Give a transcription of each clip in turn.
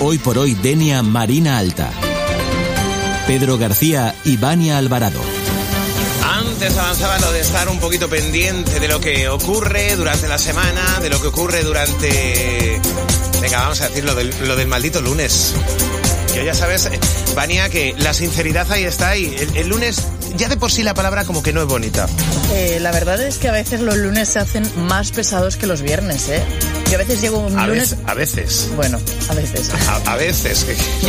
Hoy por hoy Denia Marina Alta. Pedro García y Vania Alvarado. Antes avanzaba lo de estar un poquito pendiente de lo que ocurre durante la semana, de lo que ocurre durante... Venga, vamos a decir lo del maldito lunes. Que ya sabes, Vania, que la sinceridad ahí está y el lunes ya de por sí la palabra como que no es bonita. La verdad es que a veces los lunes se hacen más pesados que los viernes, ¿eh? Yo a veces llego un lunes... A veces. Bueno, a veces. A veces.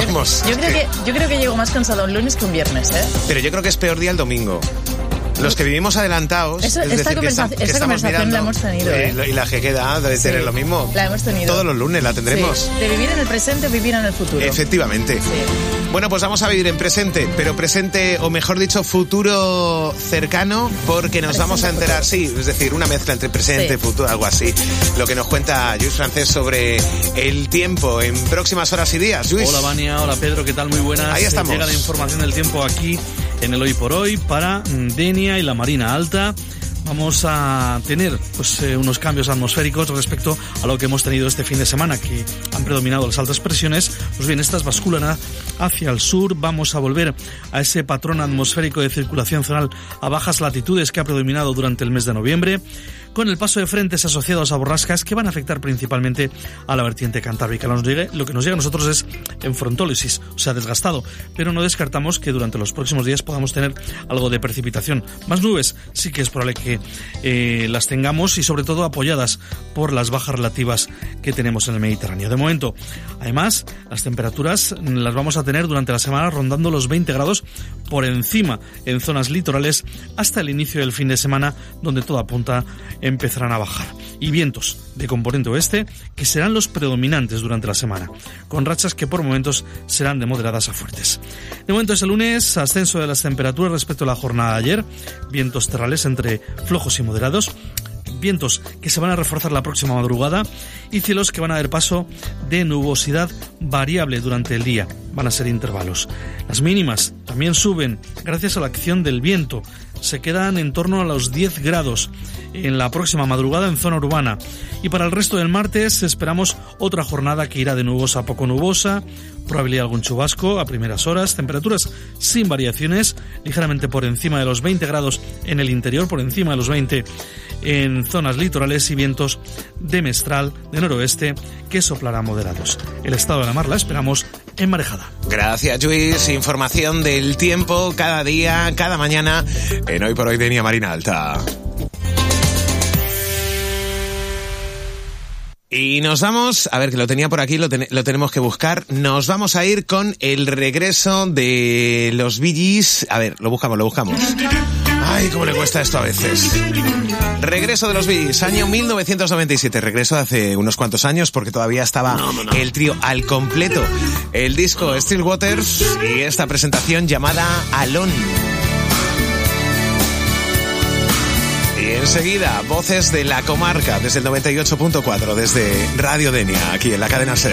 Yo creo que llego más cansado un lunes que un viernes, ¿eh? Pero yo creo que es peor día el domingo. Los que vivimos adelantados... Esta conversación la hemos tenido, ¿eh? Y la que queda de tener lo mismo. La hemos tenido. Todos los lunes la tendremos. Sí. De vivir en el presente o vivir en el futuro. Efectivamente. Sí. Bueno, pues vamos a vivir en presente, pero presente, o mejor dicho, futuro cercano, porque nos vamos a enterar, sí, es decir, una mezcla entre presente y futuro, algo así. Lo que nos cuenta Lluís Francés sobre el tiempo en próximas horas y días. Lluís. Hola Vania, hola Pedro, ¿qué tal? Muy buenas. Ahí estamos. Llega la información del tiempo aquí en el Hoy por Hoy para Denia y la Marina Alta. Vamos a tener unos cambios atmosféricos respecto a lo que hemos tenido este fin de semana, que han predominado las altas presiones. Pues bien, estas basculan hacia el sur. Vamos a volver a ese patrón atmosférico de circulación zonal a bajas latitudes que ha predominado durante el mes de noviembre, con el paso de frentes asociados a borrascas que van a afectar principalmente a la vertiente cantábrica. Lo que nos llega a nosotros es en frontólisis, o sea, desgastado, pero no descartamos que durante los próximos días podamos tener algo de precipitación. Más nubes, sí que es probable que las tengamos, y sobre todo apoyadas por las bajas relativas que tenemos en el Mediterráneo. De momento, además, las temperaturas las vamos a tener durante la semana rondando los 20 grados por encima en zonas litorales hasta el inicio del fin de semana, donde todo apunta empezarán a bajar. Y vientos de componente oeste que serán los predominantes durante la semana, con rachas que por momentos serán de moderadas a fuertes. De momento es el lunes, ascenso de las temperaturas respecto a la jornada de ayer, vientos terrales entre flojos y moderados, vientos que se van a reforzar la próxima madrugada y cielos que van a dar paso de nubosidad variable durante el día. Van a ser intervalos. Las mínimas también suben gracias a la acción del viento. Se quedan en torno a los 10 grados en la próxima madrugada en zona urbana. Y para el resto del martes esperamos otra jornada que irá de nubosa a poco nubosa, probabilidad de algún chubasco a primeras horas, temperaturas sin variaciones, ligeramente por encima de los 20 grados en el interior, por encima de los 20 en zonas litorales, y vientos de mestral de noroeste que soplarán moderados. El estado de la mar la esperamos en marejada. Gracias, Lluís. Información del tiempo cada día, cada mañana en Hoy por Hoy Denia Marina Alta. Y nos vamos, a ver, que lo tenía por aquí, lo tenemos que buscar. Nos vamos a ir con el regreso de los Bee Gees. A ver, lo buscamos. Ay, cómo le cuesta esto a veces. Regreso de los Bee Gees, año 1997. Regreso de hace unos cuantos años, porque todavía estaba el trío al completo. El disco Still Waters y esta presentación llamada Alone. Y enseguida, voces de la comarca desde el 98.4, desde Radio Denia, aquí en la cadena SER.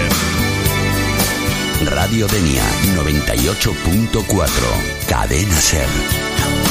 Radio Denia 98.4, cadena SER.